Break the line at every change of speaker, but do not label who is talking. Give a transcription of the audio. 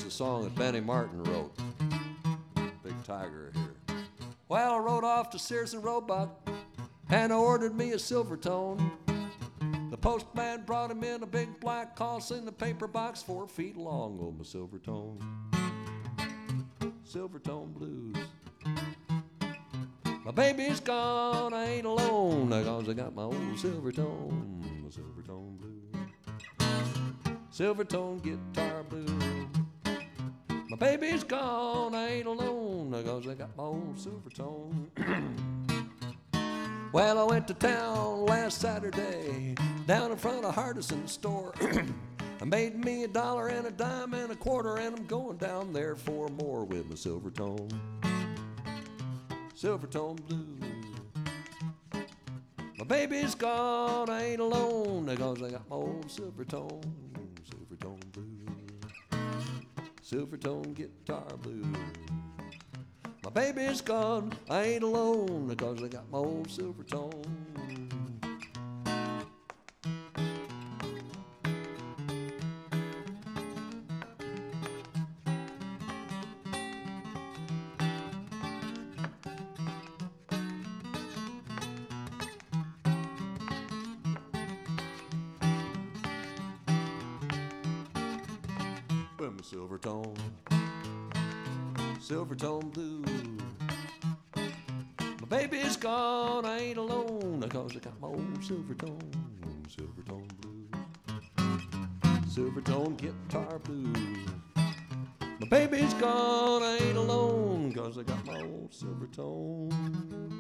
is a song that Benny Martin wrote. Big Tiger here. Well, I rode off to Sears and Roebuck and I ordered me a Silvertone. The postman brought him in a big black house in the paper box 4 feet long. Oh, my Silvertone, Silvertone blues. My baby's gone, I ain't alone, because I got my old Silvertone, my Silvertone blues. Silvertone guitar blues. My baby's gone, I ain't alone, because I got my old Silvertone. Well, I went to town last Saturday, down in front of Hardison's store. I made me $1 and a dime and a quarter, and I'm going down there for more with my Silvertone, Silvertone blues. My baby's gone, I ain't alone, because I got my old Silvertone, Silvertone blues. Silvertone guitar blues. My baby's gone, I ain't alone, because I got my old Silvertone. Boom, Silvertone, Silvertone blues. My baby's gone, I ain't alone, because I got my old Silvertone, Silvertone blues. Silvertone guitar blues. My baby's gone, I ain't alone, because I got my old Silvertone.